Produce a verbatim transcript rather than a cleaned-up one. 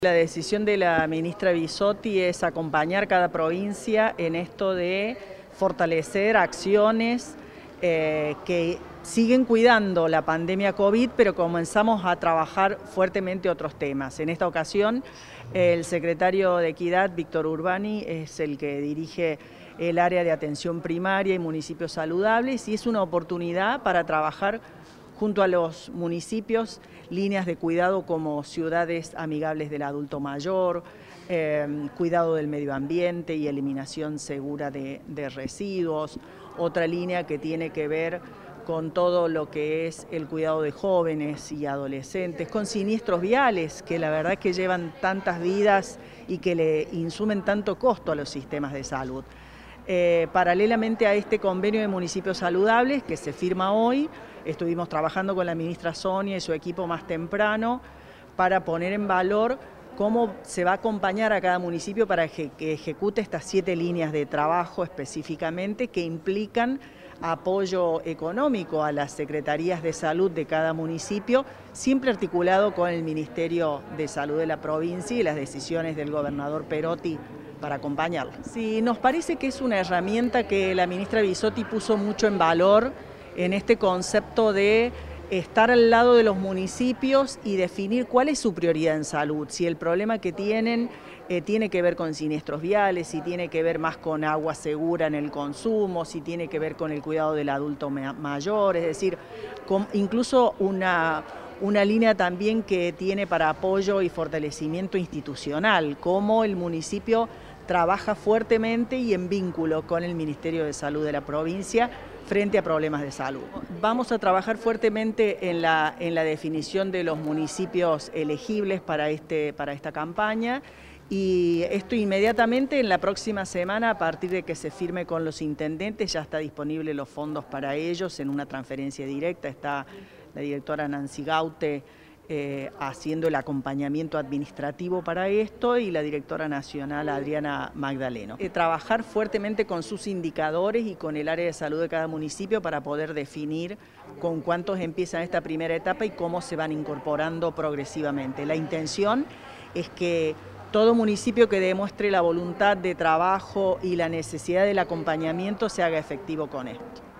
La decisión de la ministra Bisotti es acompañar cada provincia en esto de fortalecer acciones eh, que siguen cuidando la pandemia COVID, pero comenzamos a trabajar fuertemente otros temas. En esta ocasión, el secretario de Equidad, Víctor Urbani, es el que dirige el área de atención primaria y municipios saludables, y es una oportunidad para trabajar junto a los municipios, líneas de cuidado como ciudades amigables del adulto mayor, eh, cuidado del medio ambiente y eliminación segura de, de residuos. Otra línea que tiene que ver con todo lo que es el cuidado de jóvenes y adolescentes, con siniestros viales, que la verdad es que llevan tantas vidas y que le insumen tanto costo a los sistemas de salud. Eh, paralelamente a este convenio de municipios saludables que se firma hoy, estuvimos trabajando con la ministra Sonia y su equipo más temprano para poner en valor cómo se va a acompañar a cada municipio para que ejecute estas siete líneas de trabajo específicamente que implican apoyo económico a las secretarías de salud de cada municipio, siempre articulado con el Ministerio de Salud de la provincia y las decisiones del gobernador Perotti para acompañarlo. Sí, nos parece que es una herramienta que la ministra Bisotti puso mucho en valor en este concepto de estar al lado de los municipios y definir cuál es su prioridad en salud, si el problema que tienen eh, tiene que ver con siniestros viales, si tiene que ver más con agua segura en el consumo, si tiene que ver con el cuidado del adulto mayor, es decir, con incluso una, una línea también que tiene para apoyo y fortalecimiento institucional, como el municipio trabaja fuertemente y en vínculo con el Ministerio de Salud de la provincia frente a problemas de salud. Vamos a trabajar fuertemente en la, en la definición de los municipios elegibles para, este, para esta campaña, y esto inmediatamente en la próxima semana, a partir de que se firme con los intendentes, ya está disponible los fondos para ellos en una transferencia directa. Está la directora Nancy Gaute Eh, haciendo el acompañamiento administrativo para esto, y la directora nacional Adriana Magdaleno. Eh, trabajar fuertemente con sus indicadores y con el área de salud de cada municipio para poder definir con cuántos empiezan esta primera etapa y cómo se van incorporando progresivamente. La intención es que todo municipio que demuestre la voluntad de trabajo y la necesidad del acompañamiento se haga efectivo con esto.